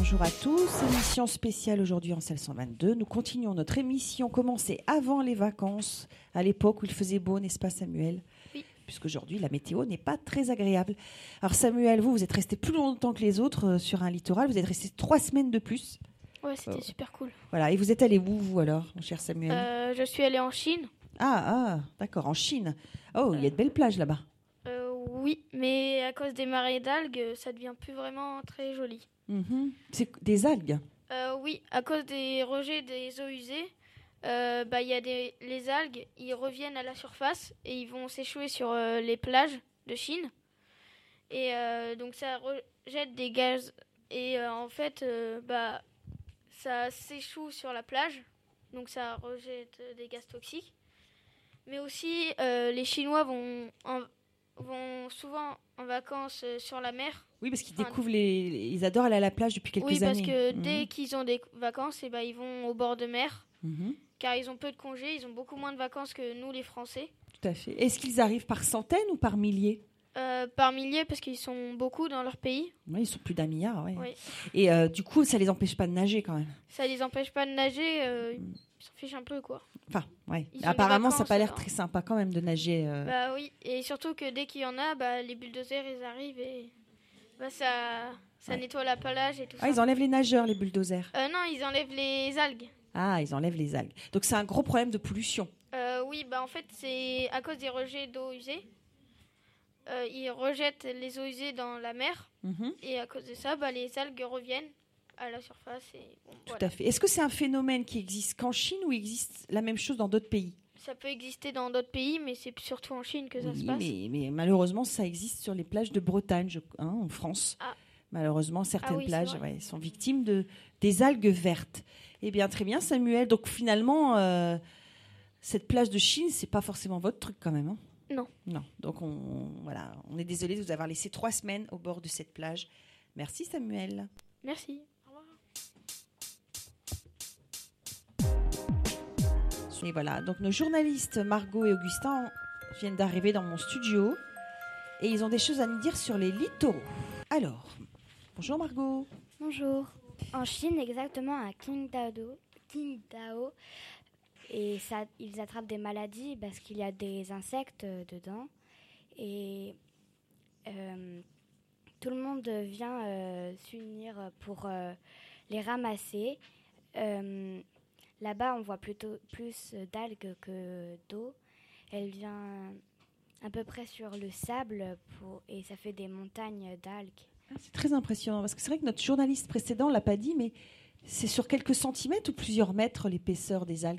bonjour à tous. Émission spéciale aujourd'hui en salle 122. Nous continuons notre émission commencée avant les vacances, à l'époque où il faisait beau, n'est-ce pas Samuel ? Oui. Puisqu'aujourd'hui, la météo n'est pas très agréable. Alors Samuel, vous êtes resté plus longtemps que les autres sur un littoral. Vous êtes resté 3 semaines de plus. Ouais, c'était super cool. Voilà. Et vous êtes allé où, vous, alors, mon cher Samuel ? Je suis allée en Chine. D'accord, en Chine. Oh, il y a de belles plages là-bas. Oui, mais à cause des marées d'algues, ça devient plus vraiment très joli. C'est des algues. Oui, à cause des rejets des eaux usées, y a les algues, ils reviennent à la surface et ils vont s'échouer sur les plages de Chine. Et donc ça rejette des gaz. Et en fait, ça s'échoue sur la plage. Donc ça rejette des gaz toxiques. Mais aussi, les Chinois vont souvent en vacances sur la mer. Oui, parce qu'ils découvrent ils adorent aller à la plage depuis quelques années. Oui, parce que dès qu'ils ont des vacances, ils vont au bord de mer. Car ils ont peu de congés, ils ont beaucoup moins de vacances que nous, les Français. Tout à fait. Est-ce qu'ils arrivent par centaines ou par milliers ? Par milliers, parce qu'ils sont beaucoup dans leur pays. Oui, ils sont plus d'1 milliard. Ouais. Oui. Et du coup, ça les empêche pas de nager quand même. Ça les empêche pas de nager, ils s'en fichent un peu, quoi. Enfin, ouais. Ils ont Apparemment, des ça n'a pas l'air vacances, très sympa quand même de nager. Bah oui, et surtout que dès qu'il y en a, les bulldozers, ils arrivent et ça nettoie la plage et tout ça. Ils enlèvent les nageurs, les bulldozers. Non, ils enlèvent les algues. Ah, ils enlèvent les algues. Donc c'est un gros problème de pollution. Oui, en fait, c'est à cause des rejets d'eau usée. Ils rejettent les eaux usées dans la mer. Et à cause de ça, les algues reviennent à la surface. Tout à fait. Est-ce que c'est un phénomène qui existe qu'en Chine ou existe la même chose dans d'autres pays ? Ça peut exister dans d'autres pays, mais c'est surtout en Chine que ça se passe. Mais malheureusement, ça existe sur les plages de Bretagne, en France. Ah. Malheureusement, certaines plages sont victimes des algues vertes. Eh bien, très bien, Samuel. Donc finalement, cette plage de Chine, c'est pas forcément votre truc quand même. Hein ? Non. Donc on est désolé de vous avoir laissé 3 semaines au bord de cette plage. Merci, Samuel. Merci. Au revoir. Et voilà, donc nos journalistes Margot et Augustin viennent d'arriver dans mon studio et ils ont des choses à nous dire sur les littoraux. Alors, bonjour Margot. Bonjour. En Chine, exactement à Qingdao, et ils attrapent des maladies parce qu'il y a des insectes dedans. Et tout le monde vient s'unir pour les ramasser. Là-bas, on voit plus d'algues que d'eau. Elle vient à peu près sur le sable et ça fait des montagnes d'algues. C'est très impressionnant parce que c'est vrai que notre journaliste précédent ne l'a pas dit, mais c'est sur quelques centimètres ou plusieurs mètres l'épaisseur des algues ?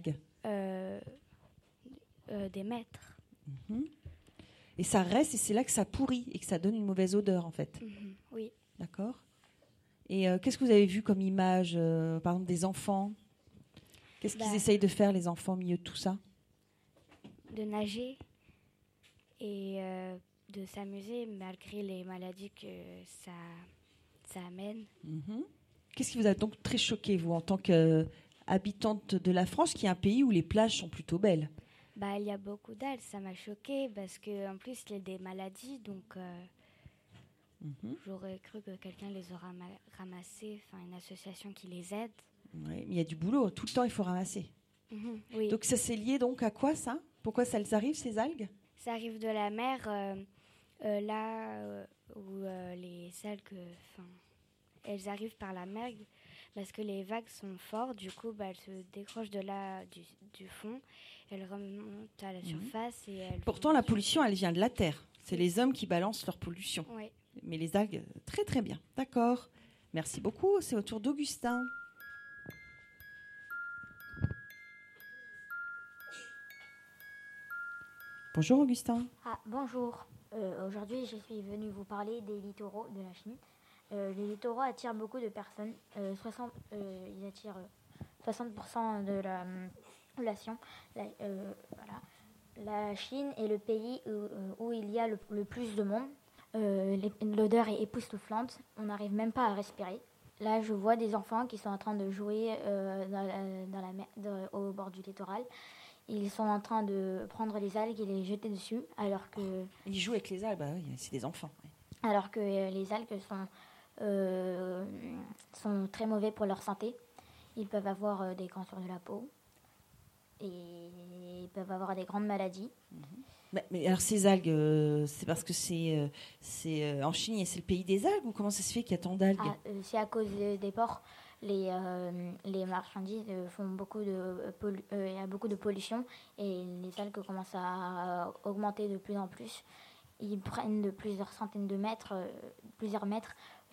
Des mètres. Et ça reste et c'est là que ça pourrit et que ça donne une mauvaise odeur en fait. Oui. D'accord. Et qu'est-ce que vous avez vu comme image, par exemple des enfants ? Qu'est-ce qu'ils essayent de faire les enfants au milieu de tout ça ? De nager et de s'amuser malgré les maladies que ça amène. Qu'est-ce qui vous a donc très choqué, vous, en tant qu'habitante de la France, qui est un pays où les plages sont plutôt belles ? Il y a beaucoup d'algues, ça m'a choqué parce qu'en plus il y a des maladies, donc j'aurais cru que quelqu'un les aura ramassées, une association qui les aide. Oui, mais il y a du boulot, tout le temps il faut ramasser. Oui. Donc ça c'est lié donc à quoi ça ? Pourquoi ça les arrive ces algues ? Ça arrive de la mer, là où les algues, elles arrivent par la mer parce que les vagues sont fortes, du coup elles se décrochent de là du fond, elles remontent à la surface et Pourtant la pollution elle vient de la terre, c'est les hommes qui balancent leur pollution. Oui. Mais les algues, très très bien, d'accord. Merci beaucoup, c'est au tour d'Augustin. Bonjour Augustin. Bonjour. Aujourd'hui, je suis venu vous parler des littoraux de la Chine. Les littoraux attirent beaucoup de personnes. Ils attirent 60% de la population. La Chine est le pays où il y a le plus de monde. L'odeur est époustouflante. On n'arrive même pas à respirer. Là, je vois des enfants qui sont en train de jouer dans la mer, au bord du littoral. Ils sont en train de prendre les algues et les jeter dessus, alors que... Ils jouent avec les algues, oui, c'est des enfants. Oui. Alors que les algues sont sont très mauvais pour leur santé. Ils peuvent avoir des cancers de la peau et ils peuvent avoir des grandes maladies. Mais alors ces algues, c'est parce que c'est en Chine, c'est le pays des algues, ou comment ça se fait qu'il y a tant d'algues? C'est à cause des ports. Les marchandises font beaucoup il y a beaucoup de pollution et les algues commencent à augmenter de plus en plus. Ils prennent de plusieurs centaines de mètres, plusieurs mètres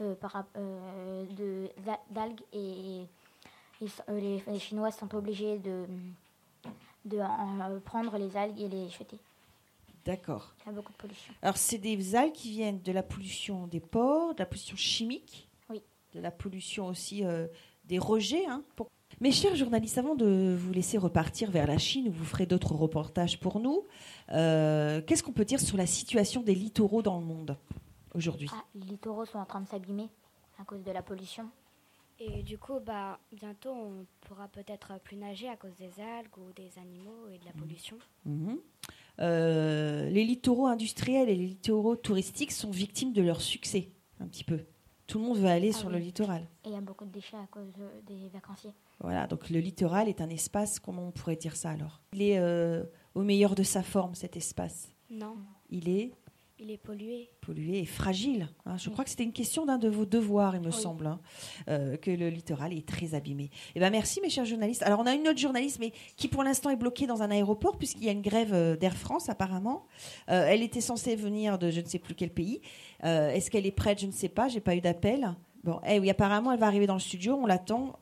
d'algues et les Chinois sont obligés de prendre les algues et les jeter. D'accord. Il y a beaucoup de pollution. Alors, c'est des algues qui viennent de la pollution des ports, de la pollution chimique, oui, de la pollution aussi des rejets. Mes chers journalistes, avant de vous laisser repartir vers la Chine, où vous ferez d'autres reportages pour nous, qu'est-ce qu'on peut dire sur la situation des littoraux dans le monde aujourd'hui? Les littoraux sont en train de s'abîmer à cause de la pollution. Et du coup, bientôt, on pourra peut-être plus nager à cause des algues ou des animaux et de la pollution. Les littoraux industriels et les littoraux touristiques sont victimes de leur succès, un petit peu. Tout le monde veut aller sur le littoral. Et il y a beaucoup de déchets à cause des vacanciers. Voilà, donc le littoral est un espace, comment on pourrait dire ça alors? Il est au meilleur de sa forme, cet espace? Non. Il est pollué. Pollué et fragile. Je crois que c'était une question d'un de vos devoirs, il me semble, que le littoral est très abîmé. Merci, mes chers journalistes. Alors, on a une autre journaliste, mais qui pour l'instant est bloquée dans un aéroport, puisqu'il y a une grève d'Air France, apparemment. Elle était censée venir de je ne sais plus quel pays. Est-ce qu'elle est prête? Je ne sais pas, je n'ai pas eu d'appel. Bon, oui, apparemment, elle va arriver dans le studio, on l'attend.